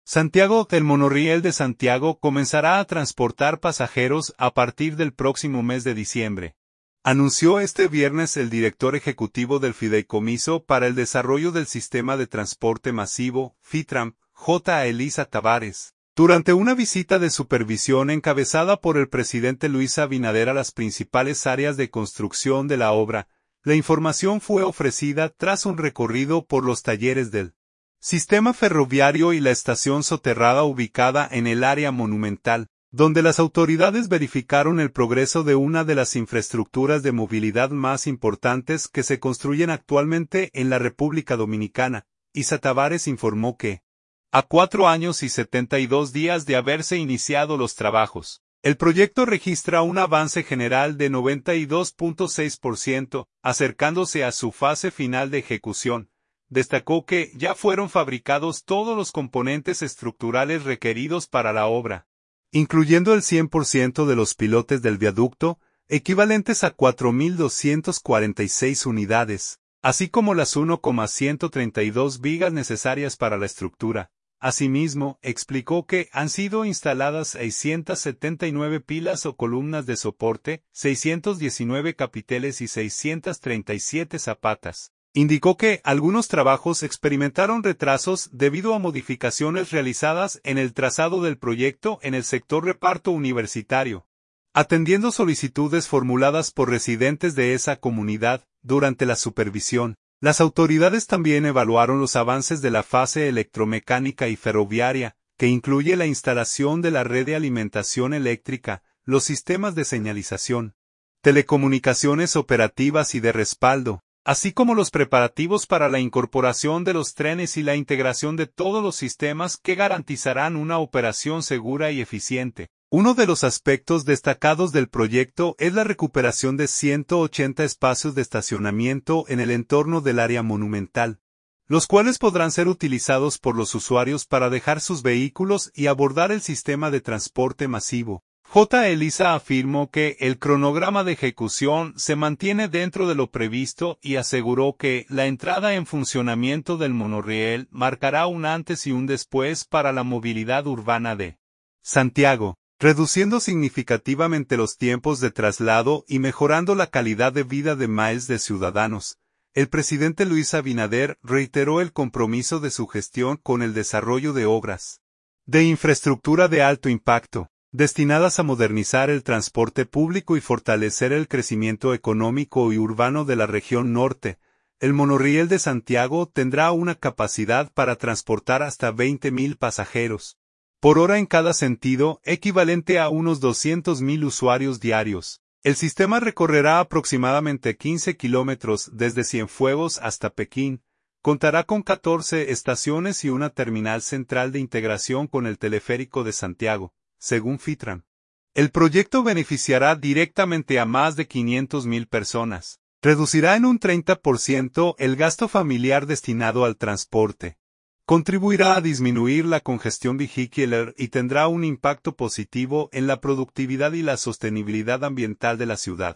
Santiago, el monorriel de Santiago comenzará a transportar pasajeros a partir del próximo mes de diciembre. Anunció este viernes el director ejecutivo del Fideicomiso para el Desarrollo del Sistema de Transporte Masivo, FITRAM, J. Elisa Tavares, durante una visita de supervisión encabezada por el presidente Luis Abinader a las principales áreas de construcción de la obra. La información fue ofrecida tras un recorrido por los talleres del sistema ferroviario y la estación soterrada ubicada en el área monumental, donde las autoridades verificaron el progreso de una de las infraestructuras de movilidad más importantes que se construyen actualmente en la República Dominicana. Isa Tavares informó que, a 4 años y 72 días de haberse iniciado los trabajos, el proyecto registra un avance general de 92.6%, acercándose a su fase final de ejecución. Destacó que ya fueron fabricados todos los componentes estructurales requeridos para la obra, incluyendo el 100% de los pilotes del viaducto, equivalentes a 4.246 unidades, así como las 1,132 vigas necesarias para la estructura. Asimismo, explicó que han sido instaladas 679 pilas o columnas de soporte, 619 capiteles y 637 zapatas. Indicó que algunos trabajos experimentaron retrasos debido a modificaciones realizadas en el trazado del proyecto en el sector reparto universitario, atendiendo solicitudes formuladas por residentes de esa comunidad. Durante la supervisión, las autoridades también evaluaron los avances de la fase electromecánica y ferroviaria, que incluye la instalación de la red de alimentación eléctrica, los sistemas de señalización, telecomunicaciones operativas y de respaldo, así como los preparativos para la incorporación de los trenes y la integración de todos los sistemas que garantizarán una operación segura y eficiente. Uno de los aspectos destacados del proyecto es la recuperación de 180 espacios de estacionamiento en el entorno del área monumental, los cuales podrán ser utilizados por los usuarios para dejar sus vehículos y abordar el sistema de transporte masivo. J. Elisa afirmó que el cronograma de ejecución se mantiene dentro de lo previsto y aseguró que la entrada en funcionamiento del monorriel marcará un antes y un después para la movilidad urbana de Santiago, reduciendo significativamente los tiempos de traslado y mejorando la calidad de vida de miles de ciudadanos. El presidente Luis Abinader reiteró el compromiso de su gestión con el desarrollo de obras de infraestructura de alto impacto, destinadas a modernizar el transporte público y fortalecer el crecimiento económico y urbano de la región norte. El monorriel de Santiago tendrá una capacidad para transportar hasta 20.000 pasajeros por hora en cada sentido, equivalente a unos 200.000 usuarios diarios. El sistema recorrerá aproximadamente 15 kilómetros desde Cienfuegos hasta Pekín. Contará con 14 estaciones y una terminal central de integración con el teleférico de Santiago, según FITRAM. El proyecto beneficiará directamente a más de 500.000 personas. Reducirá en un 30% el gasto familiar destinado al transporte. Contribuirá a disminuir la congestión vehicular y tendrá un impacto positivo en la productividad y la sostenibilidad ambiental de la ciudad.